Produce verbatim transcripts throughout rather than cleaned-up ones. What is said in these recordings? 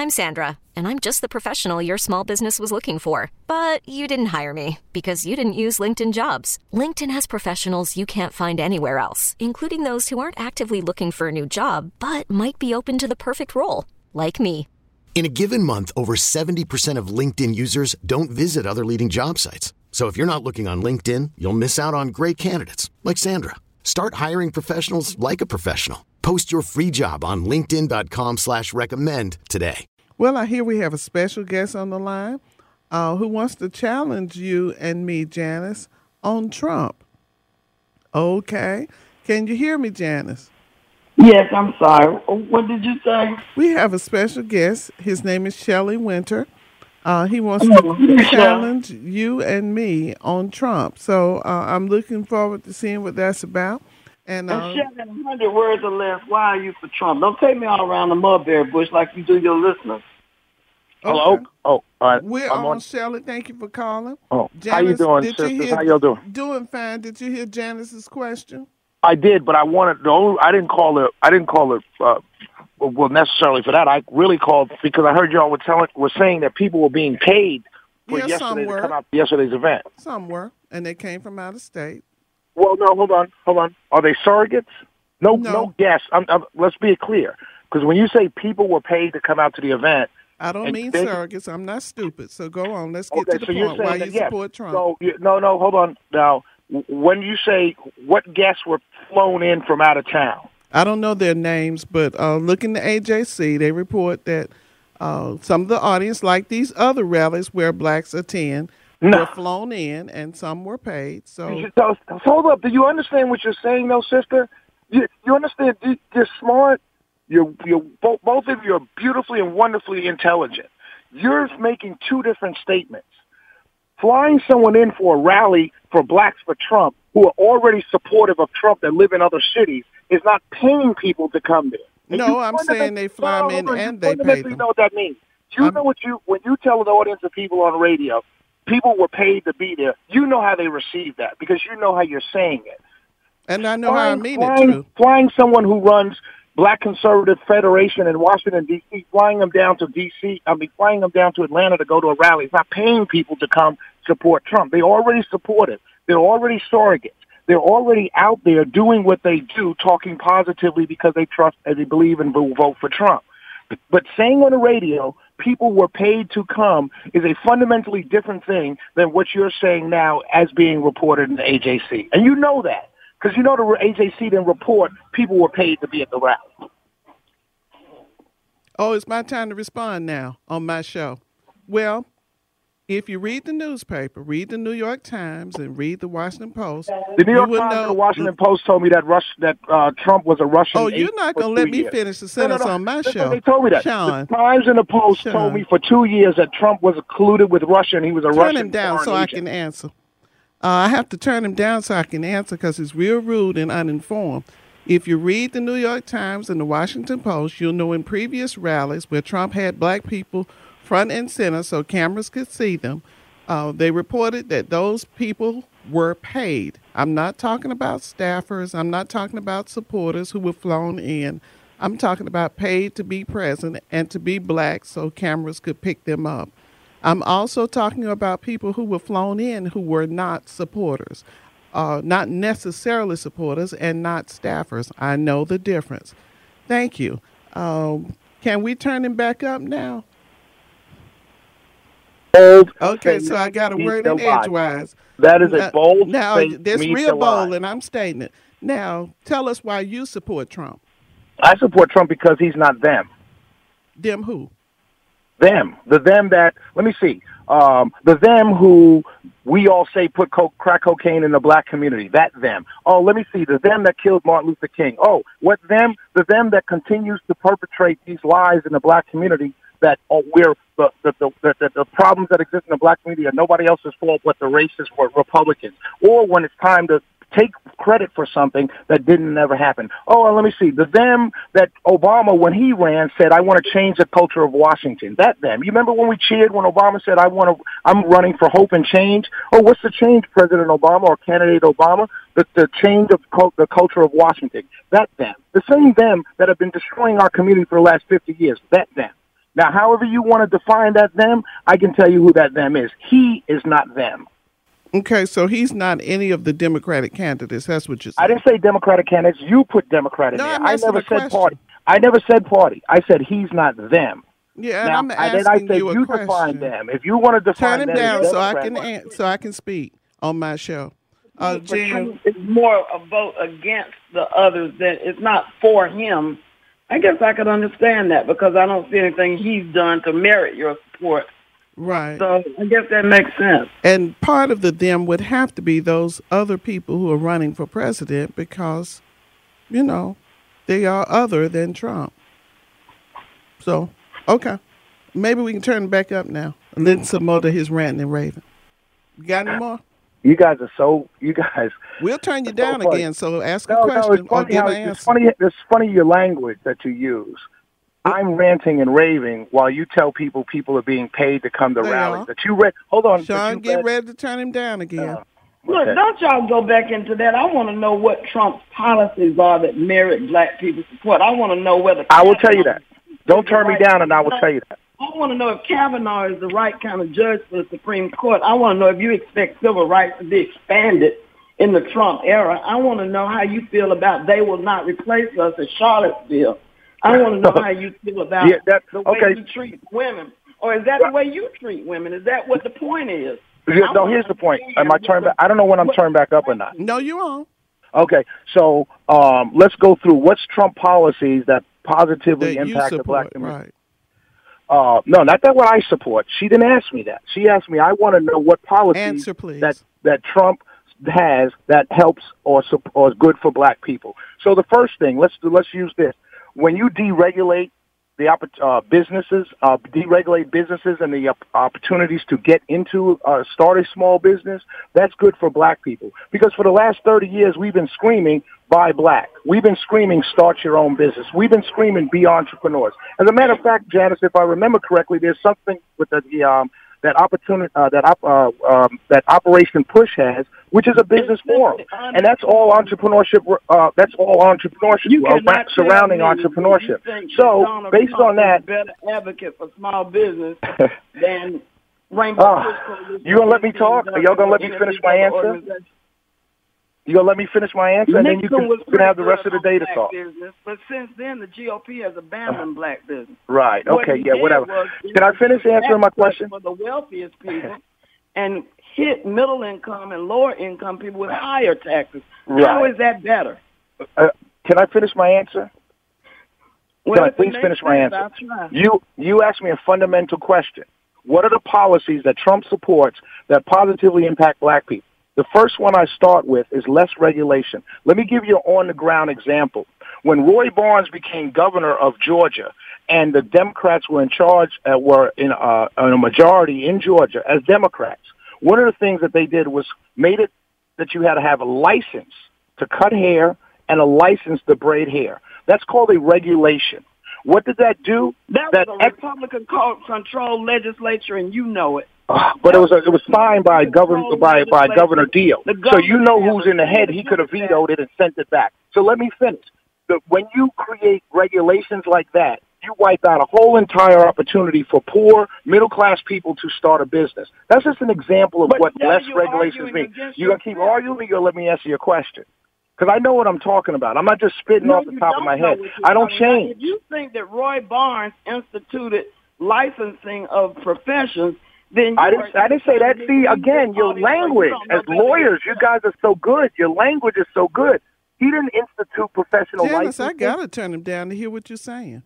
I'm Sandra, and I'm just the professional your small business was looking for. But you didn't hire me because you didn't use LinkedIn Jobs. LinkedIn has professionals you can't find anywhere else, including those who aren't actively looking for a new job, but might be open to the perfect role, like me. In a given month, over seventy percent of LinkedIn users don't visit other leading job sites. So if you're not looking on LinkedIn, you'll miss out on great candidates like Sandra. Start hiring professionals like a professional. Post your free job on linkedin.com slash recommend today. Well, I hear we have a special guest on the line uh, who wants to challenge you and me, Janice, on Trump. Okay. Can you hear me, Janice? Yes, I'm sorry. What did you say? We have a special guest. His name is Shelley Winter. Uh, he wants to challenge you and me on Trump. So uh, I'm looking forward to seeing what that's about. And uh, seven hundred words or less, why are you for Trump? Don't take me all around the mulberry bush like you do your listeners. Okay. Hello? Oh, uh, We're I'm on, on. Shelley. Thank you for calling. Oh, Janice, how you doing, did sisters? You hear, how y'all doing? Doing fine. Did you hear Janice's question? I did, but I wanted no. I didn't call it. I didn't call it. Uh, well, necessarily for that. I really called because I heard y'all were telling, were saying that people were being paid for Yeah, some yesterday to were. come out to yesterday's event. Some were, and they came from out of state. Well, no, hold on, hold on. Are they surrogates? No, No. no guess. I'm, I'm, let's be clear, because when you say people were paid to come out to the event, I don't and mean they- surrogates. I'm not stupid. So go on. Let's get okay, to the so you're point saying why that, you yes. support Trump. So you, no, no, hold on. Now, w- when you say what guests were flown in from out of town? I don't know their names, but uh, looking to A J C, they report that uh, some of the audience, like these other rallies where blacks attend, No. were flown in and some were paid. So So, hold up. Do you understand what you're saying, though, sister? You, you understand? You- You're smart. You're, you're both, both of you are beautifully and wonderfully intelligent. You're making two different statements. Flying someone in for a rally for blacks for Trump who are already supportive of Trump that live in other cities is not paying people to come there. And no, you I'm saying they fly no, them in hold on, and you they pay fundamentally them. know what that means. You I'm- know what you when you tell an audience of people on the radio, people were paid to be there. You know how they receive that because you know how you're saying it. And I know how I Flying, mean flying, it, too. flying someone who runs Black Conservative Federation in Washington, D C, flying them down to D C, I mean, flying them down to Atlanta to go to a rally. It's not paying people to come support Trump. They already support it. They're already surrogates. They're already out there doing what they do, talking positively because they trust and they believe and will vote for Trump. But saying on the radio, people were paid to come is a fundamentally different thing than what you're saying now as being reported in the A J C. And you know that. Because you know the A J C didn't report people were paid to be at the rally. Oh, it's my time to respond now on my show. Well, if you read the newspaper, read the New York Times and read the Washington Post, The New York you will Times know. and the Washington Post told me that Rush, that uh, Trump was a Russian. Oh, you're agent not for going to let two me years. finish the No, no, sentence no. on my That's show. what they told me that. Sean, The Times and the Post Sean. told me for two years that Trump was colluded with Russia and he was a turn Russian him down foreign so I agent. can answer. Uh, I have to turn him down so I can answer because he's real rude and uninformed. If you read the New York Times and the Washington Post, you'll know in previous rallies where Trump had black people front and center so cameras could see them, uh, they reported that those people were paid. I'm not talking about staffers. I'm not talking about supporters who were flown in. I'm talking about paid to be present and to be black so cameras could pick them up. I'm also talking about people who were flown in who were not supporters, uh, not necessarily supporters and not staffers. I know the difference. Thank you. Um, can we turn him back up now? Bold Okay, statement so I got a meets word the in lie. edgewise. That is a Now- bold Now, statement. this meets real the lie. bold, and I'm stating it. Now, tell us why you support Trump. I support Trump because he's not them. Them who? Them. The them that, let me see, um, the them who we all say put co- crack cocaine in the black community. That them. Oh, let me see, the them that killed Martin Luther King. Oh, what them? The them that continues to perpetrate these lies in the black community that oh, we're the the, the, the the problems that exist in the black community are nobody else's fault but the racists or Republicans. Or when it's time to take credit for something that didn't never happen. Oh, and let me see. The them that Obama, when he ran, said, I want to change the culture of Washington. That them. You remember when we cheered when Obama said, I want to, I'm running for hope and change? Oh, what's the change, President Obama or candidate Obama? The, the change of cult, the culture of Washington. That them. The same them that have been destroying our community for the last fifty years. That them. Now, however you want to define that them, I can tell you who that them is. He is not them. Okay, so he's not any of the Democratic candidates. That's what you're saying. I didn't say Democratic candidates. You put Democrat in No, there. I'm I asking never a said question. party. I never said party. I said he's not them. Yeah, and now, I'm I, then asking I said you a you question. define them. If you want to define Turn him them down as so I Democrat, can an- so I can speak on my show. Uh, For Jan, Trump, it's more a vote against the others than it's not for him. I guess I could understand that because I don't see anything he's done to merit your support. right. So I guess that makes sense. And part of the them would have to be those other people who are running for president because, you know, they are other than Trump. So, okay. Maybe we can turn it back up now and listen some more to his ranting and raving. You got any more? you guys are so, you guys. We'll turn you so down funny. again, so ask No, a no, question it's or funny give how, an it's answer. funny, it's funny your language that you use. I'm ranting and raving while you tell people people are being paid to come to They rallies. are. That you read. Hold on. that Sean, you get read- ready to turn him down again. Uh, Look, okay. don't y'all go back into that. I want to know what Trump's policies are that merit black people's support. I want to know whether I will tell you that. Don't is the turn me right- down, and I will tell you that. I want to know if Kavanaugh is the right kind of judge for the Supreme Court. I want to know if you expect civil rights to be expanded in the Trump era. I want to know how you feel about they will not replace us at Charlottesville. I want to know how you feel about Yeah, that- the way okay. you treat women. Or is that the way you treat women? Is that what the point is? Yeah, I no, wanna here's the point. understand Am I turned back? I don't know when I'm what- turned back up or not. No, you won't. Okay, so um, let's go through what's Trump policies that positively That you impact the black support, community. right. Uh, no, not that what I support. She didn't ask me that. She asked me, I want to know what policies Answer, please. that that Trump has that helps or sup- or is good for black people. So the first thing, let's let's use this. When you deregulate the oppor- uh, businesses, uh, deregulate businesses and the uh, opportunities to get into uh, start a small business, that's good for black people. Because for the last thirty years, we've been screaming, buy black. We've been screaming, start your own business. We've been screaming, be entrepreneurs. As a matter of fact, Janice, if I remember correctly, there's something with the, the um, that opportunity uh, that op- uh, um, that Operation Push has, which is a business forum, and that's all entrepreneurship. Uh, that's all entrepreneurship You uh, cannot tell surrounding me entrepreneurship. you think So, Donald based Trump on that, is a better advocate for small business than Rainbow Ah, Push Coalition. you gonna let me talk? Are y'all gonna let me finish my answer? You gonna let me finish my answer, and then you Nixon can, was you can have the pretty rest of the good day on to black talk. Business, but since then, the G O P has abandoned black business. Right. What Okay. he Yeah. did Whatever. was Can I finish answering my tax cuts question? for the wealthiest people and hit middle income and lower income people with higher taxes? How Right. is that better? Uh, can I finish my answer? Well, I if it please makes finish my sense, answer? I'll try. You you asked me a fundamental question. What are the policies that Trump supports that positively impact black people? The first one I start with is less regulation. Let me give you an on-the-ground example. When Roy Barnes became governor of Georgia and the Democrats were in charge, uh, were in, uh, in a majority in Georgia as Democrats, one of the things that they did was made it that you had to have a license to cut hair and a license to braid hair. That's called a regulation. What did that do? That was That a ex- Republican-controlled legislature, and you know it. Uh, but it was a, it was signed by governor by by Governor Deal. So you know who's in the head. He could have vetoed it and sent it back. So let me finish. The, when you create regulations like that, you wipe out a whole entire opportunity for poor middle class people to start a business. That's just an example of But what now less you're regulations arguing mean. against You gonna keep yourself. arguing? Or you gonna let me answer your question? Because I know what I'm talking about. I'm not just spitting No, off the you top of don't my know head. what you're I don't talking about. change. If you think that Roy Barnes instituted licensing of professions, then you I didn't. are- I didn't say that. See, again, your You language don't know as better lawyers, than you guys are so good. Your language is so good. He didn't institute professional Janice, I licensing. got to turn him down to hear what you're saying.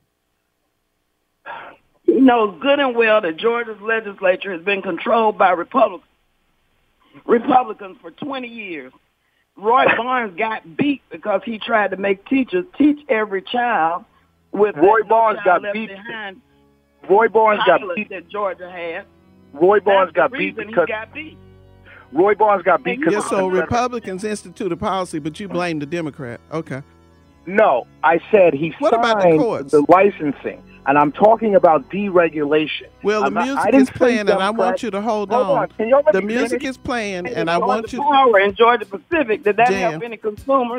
He knows good and well that Georgia's legislature has been controlled by Republicans, Republicans for twenty years. Roy Barnes got beat because he tried to make teachers teach every child with Roy that Barnes No Child got Left beat. Behind Roy Barnes got pilot beat. that Georgia had. Roy Barnes That's the got beat reason because he got beat. Roy Barnes got beat because Yeah, of so Confederate- Republicans institute a policy, but you blame the Democrat. Okay. No, I said he What signed about the courts? the licensing, and I'm talking about deregulation. Well, the I'm not- I music didn't is say playing, and I Democrat. want you to hold, Hold on. on. Can y'all let The me music finish? is playing, And and I want you. Power in Georgia Pacific. Did that Jam. help any consumers?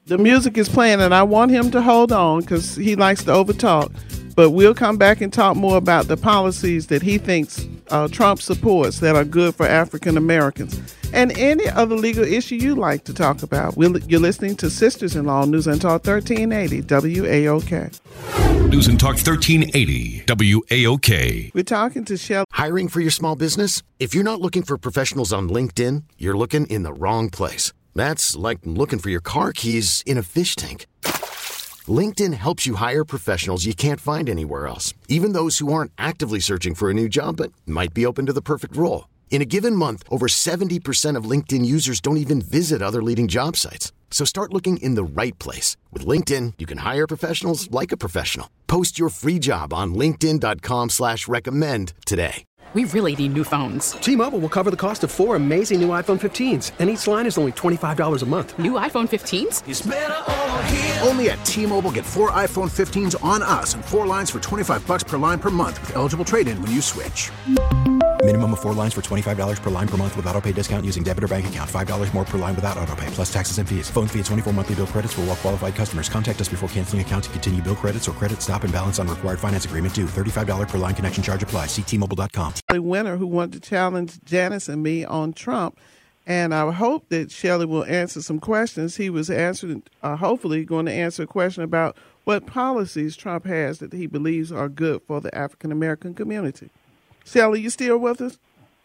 The music is playing, and I want him to hold on because he likes to overtalk. But we'll come back and talk more about the policies that he thinks uh, Trump supports that are good for African Americans. And any other legal issue you like to talk about. We'll, you're listening to Sisters-in-Law News and Talk thirteen eighty W A O K. News and Talk thirteen eighty W A O K. We're talking to Shelley. Hiring for your small business? If you're not looking for professionals on LinkedIn, you're looking in the wrong place. That's like looking for your car keys in a fish tank. LinkedIn helps you hire professionals you can't find anywhere else, even those who aren't actively searching for a new job but might be open to the perfect role. In a given month, over seventy percent of LinkedIn users don't even visit other leading job sites. So start looking in the right place. With LinkedIn, you can hire professionals like a professional. Post your free job on linkedin dot com slash recommend today. We really need new phones. T-Mobile will cover the cost of four amazing new iPhone fifteens, and each line is only twenty-five dollars a month. New iPhone fifteens? It's better over here. Only at T-Mobile, get four iPhone fifteens on us and four lines for twenty-five dollars per line per month with eligible trade-in when you switch. Minimum of four lines for twenty-five dollars per line per month with autopay discount using debit or bank account. five dollars more per line without autopay, plus taxes and fees. Phone fee at twenty-four monthly bill credits for well qualified customers. Contact us before canceling account to continue bill credits or credit stop and balance on required finance agreement due. thirty-five dollars per line connection charge applies. See T Mobile dot com. The winner who wanted to challenge Janice and me on Trump. And I hope that Shelley will answer some questions. He was answering, uh, hopefully going to answer a question about what policies Trump has that he believes are good for the African-American community. Shelley, you still with us?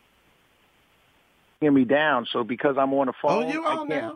Hear me down, so because I'm on the phone. Oh, you on now?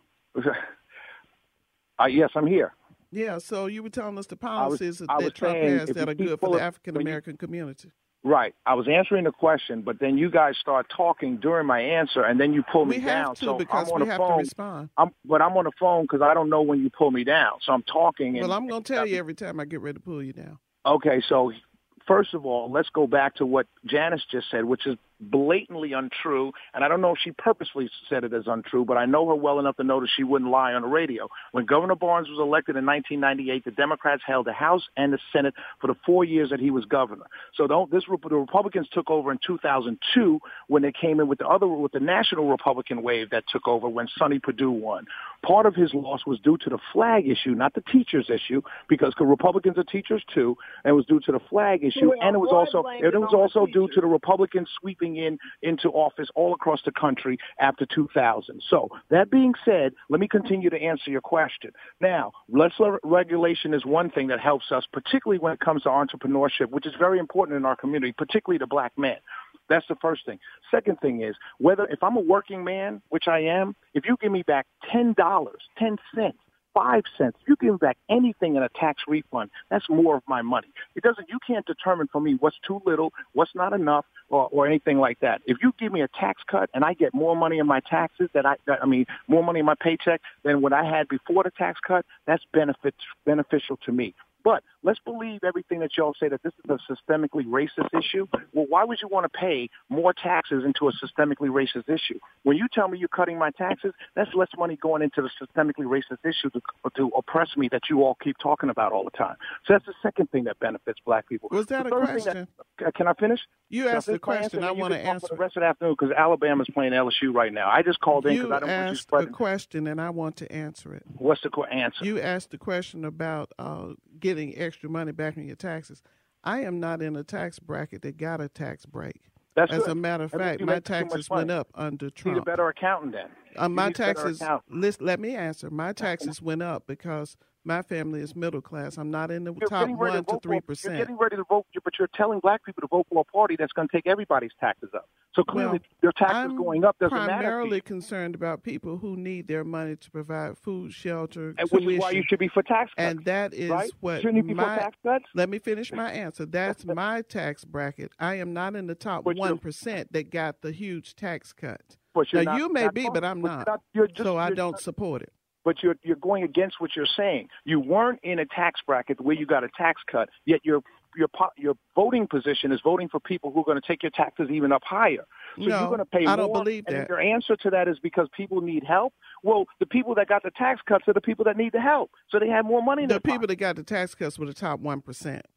uh, yes, I'm here. Yeah, so you were telling us the policies I was, I that was Trump saying, has that are good for the African American community. Right. I was answering the question, but then you guys start talking during my answer, and then you pull me we down. Have to so because I'm on we the have phone. to respond. I'm, but I'm on the phone because I don't know when you pull me down, so I'm talking. And, well, I'm going to tell you every time I get ready to pull you down. Okay, so first of all, let's go back to what Janice just said, which is blatantly untrue, and I don't know if she purposely said it as untrue, but I know her well enough to know that she wouldn't lie on the radio. When Governor Barnes was elected in nineteen ninety-eight, the Democrats held the House and the Senate for the four years that he was governor. So don't, this the Republicans took over in two thousand two when they came in with the other with the national Republican wave that took over when Sonny Perdue won. Part of his loss was due to the flag issue, not the teachers issue, because Republicans are teachers too, and it was due to the flag issue, Well, and it was also it was also due teachers. to the Republicans sweeping in into office all across the country after two thousand. So that being said, let me continue to answer your question. Now, less regulation is one thing that helps us, particularly when it comes to entrepreneurship, which is very important in our community, particularly the black man. That's the first thing. Second thing is, whether if I'm a working man, which I am, if you give me back ten dollars, ten cents, five cents, if you give me back anything in a tax refund, that's more of my money. It doesn't, you can't determine for me what's too little, what's not enough, or, or anything like that. If you give me a tax cut and I get more money in my taxes, that I, that, I mean, more money in my paycheck than what I had before the tax cut, that's benefit, beneficial to me. But let's believe everything that y'all say that this is a systemically racist issue. Well, why would you want to pay more taxes into a systemically racist issue? When you tell me you're cutting my taxes, that's less money going into the systemically racist issue to, to oppress me that you all keep talking about all the time. So that's the second thing that benefits black people. Was that the a third question? That, can I finish? You can asked the question. I want to answer. For the rest of the afternoon because Alabama's playing L S U right now. I just called in because I don't want you asked spreading. a question, and I want to answer it. What's the qu- answer? You asked the question about uh, getting extra money back on your taxes. I am not in a tax bracket that got a tax break. That's As good. a matter of That fact, means you my make too much taxes money. went up under Trump. Need a better accountant then. Uh, my You need a better taxes, accountant. list, let me answer. My taxes went up because my family is middle class. I'm not in the You're top getting ready one to to vote three for, percent. You're getting ready to vote, but you're telling black people to vote for a party that's going to take everybody's taxes up. So clearly, Well, your taxes I'm going up doesn't matter. to primarily you. concerned about people who need their money to provide food, shelter, And which tuition. is why you should be for tax cuts. And that is right? what Shouldn't you be my, for tax cuts? let me finish my answer. That's my tax bracket. I am not in the top But you're- one percent that got the huge tax cut. But you're Now, not- you may not be, voting. but I'm But you're not. not- you're just- so I you're don't not- support it. But you're you're going against what you're saying. You weren't in a tax bracket where you got a tax cut, yet your your po- your voting position is voting for people who are going to take your taxes even up higher. So No, you're going to pay I more. don't believe and that. if your answer to that is because people need help. Well, the people that got the tax cuts are the people that need the help, so they have more money in The their people pocket. that got the tax cuts were the top one percent.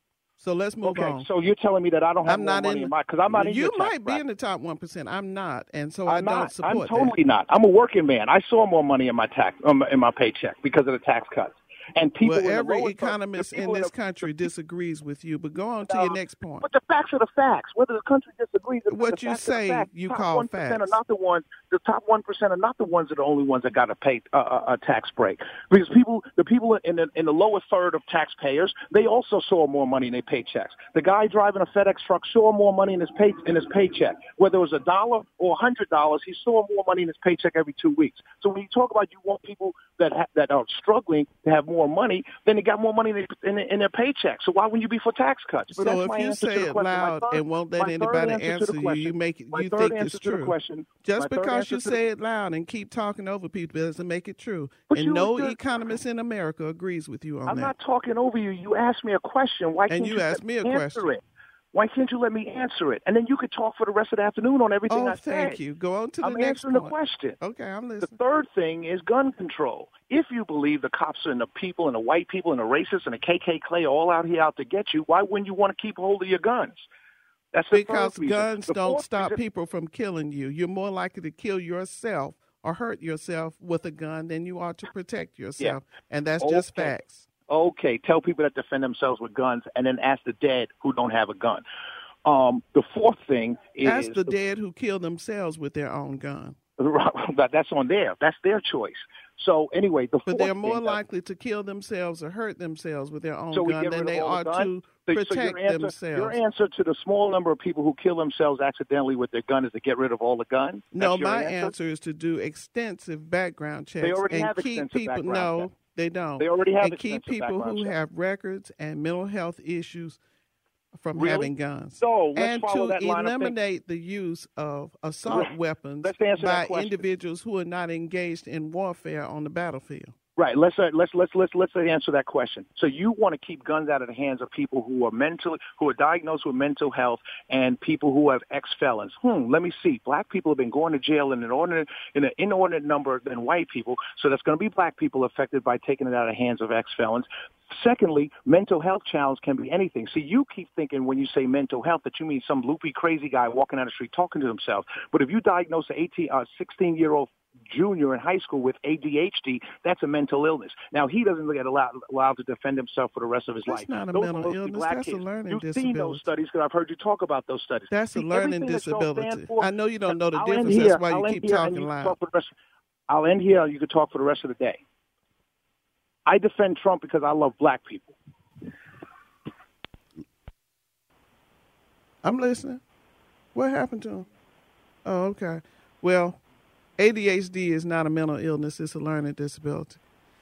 So let's move okay, on. So you're telling me that I don't have I'm more not money in, in my because I'm not in You your tax might be bracket. in the top one percent. I'm not, and so I'm I don't not. support I'm totally that. not. I'm a working man. I saw more money in my tax um, in my paycheck because of the tax cuts. And people Well, in the every lower economist the in people this the, country disagrees with you. But go on to No, your next point. But the facts are the facts. Whether the country disagrees, What the you facts say, are the facts. you the top call one percent facts. Are not the ones. The top one percent are not the ones that are the only ones that got to pay a, a, a tax break. Because people, the people in the in the lower third of taxpayers, they also saw more money in their paychecks. The guy driving a FedEx truck saw more money in his pay in his paycheck. Whether it was a dollar or a hundred dollars, he saw more money in his paycheck every two weeks. So when you talk about you want people that ha- that are struggling to have more money, then they got more money in their, in, their, in their paycheck. So why wouldn't you be for tax cuts? But So that's if my you answer say to the it question. loud third, and won't let my anybody third answer answer to, the you, question, you make it. my You third think answer it's to the true. question, Just my third because answer you to say the, it loud and keep talking over people doesn't make it true. But And you no just- economist in America agrees with you on I'm that. not talking over you. You asked me a question. Why can't And you you asked let me a answer question. it? Why can't you let me answer it? And then you could talk for the rest of the afternoon on everything Oh, I say. thank you. Go on to the I'm next answering point. the question. Okay, I'm The listening. third thing is gun control. If you believe the cops and the people and the white people and the racists and the K K K are all out here out to get you, why wouldn't you want to keep hold of your guns? That's the Because third reason. guns The don't fourth stop reason- people from killing you. You're more likely to kill yourself or hurt yourself with a gun than you are to protect yourself. And that's just Okay. facts. Okay, tell people that defend themselves with guns, and then ask the dead who don't have a gun. Um, the fourth thing is Ask the dead who kill themselves with their own gun. But that's on there. That's their choice. So anyway, the But fourth they're more thing, likely to kill themselves or hurt themselves with their own so we gun get than rid they of all are the to guns. So- so protect your answer, themselves. Your answer to the small number of people who kill themselves accidentally with their gun is to get rid of all the guns? No, That's your my answer? answer is to do extensive background checks They already and have keep extensive people. background No, checks. they don't. They already have and keep extensive people background who checks. have records and mental health issues from Really? having guns. So let's and follow to that line of thinking. eliminate the use of assault Right. weapons Let's answer that by question. individuals who are not engaged in warfare on the battlefield. Right. Let's uh, let's let's let's let's answer that question. So you want to keep guns out of the hands of people who are mentally who are diagnosed with mental health and people who have ex-felons. Hmm. Let me see. Black people have been going to jail in an ordinate in an inordinate number than white people. So that's going to be black people affected by taking it out of the hands of ex-felons. Secondly, mental health challenge can be anything. See, you keep thinking when you say mental health that you mean some loopy, crazy guy walking down the street talking to himself. But if you diagnose an eighteen, uh, sixteen-year-old junior in high school with A D H D, that's a mental illness. Now, he doesn't get allowed, allowed to defend himself for the rest of his That's life. not a Those mental are mostly illness. black That's a kids. learning You've disability. seen those studies because I've heard you talk about those studies. That's a See, learning everything that y'all disability. stand for- I know you don't know the I'll difference. end here. That's why I'll you end keep here and talking you can loud. talk for the rest- I'll end here. You can talk for the rest of the day. I defend Trump because I love black people. I'm listening. What happened to him? Oh, okay. Well, A D H D is not a mental illness. It's a learning disability.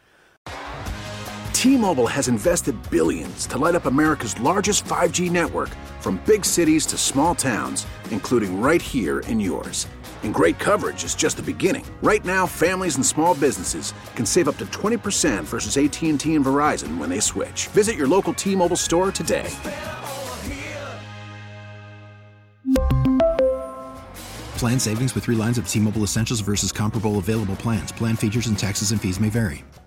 T-Mobile has invested billions to light up America's largest five G network, from big cities to small towns, including right here in yours. And great coverage is just the beginning. Right now, families and small businesses can save up to twenty percent versus A T and T and Verizon when they switch. Visit your local T-Mobile store today. Plan savings with three lines of T-Mobile Essentials versus comparable available plans. Plan features and taxes and fees may vary.